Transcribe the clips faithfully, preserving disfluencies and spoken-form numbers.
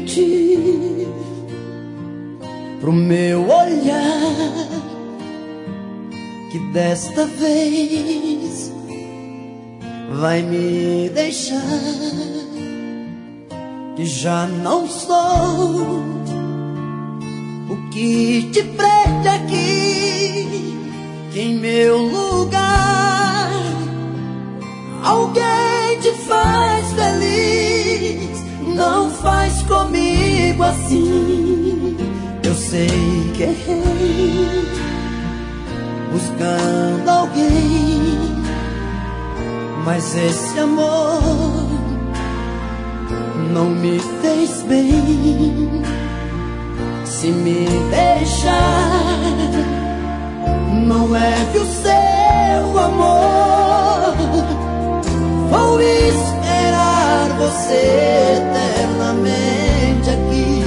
mentir pro meu olhar que desta vez vai me deixar, que já não sou o que te prende aqui, que em meu lugar alguém te faz feliz. Não faz comigo assim. Eu sei que errei buscando alguém, mas esse amor não me fez bem. Se me deixar, não leve o seu amor. Vou esperar você eternamente aqui,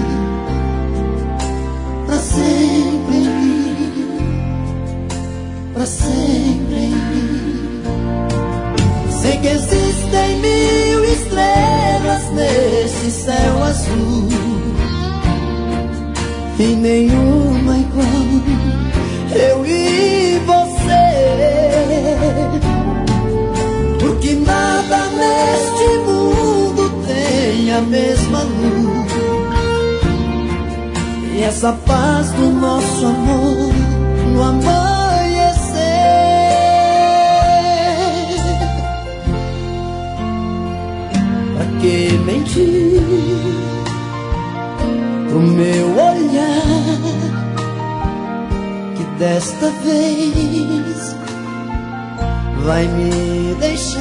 pra sempre em mim, pra sempre em mim. Sei que existem mil estrelas nesse céu azul, e nenhuma igual eu e você, porque nada neste mundo tem a mesma luz, e essa paz do nosso amor no amanhecer. Pra que mentir pro meu olhar que desta vez vai me deixar,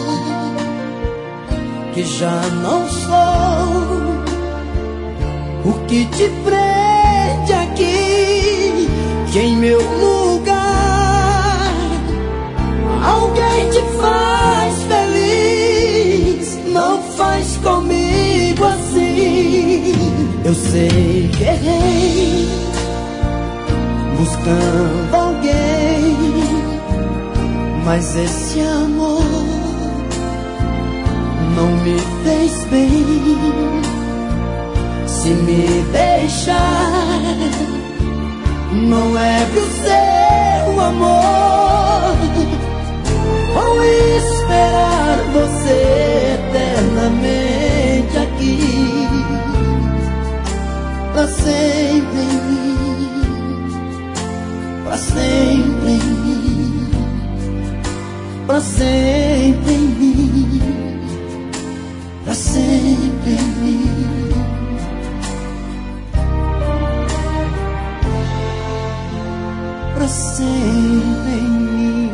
que já não sou o que te prende aqui, que em meu lugar alguém te faz feliz. Não faz comigo assim. Eu sei que errei buscando alguém, mas esse amor não me fez bem. Se me deixar, não leve o seu amor. Vou esperar você eternamente aqui, pra sempre em mim, pra sempre em mim, pra sempre em mim, pra sempre em mim. Pra sempre em mim.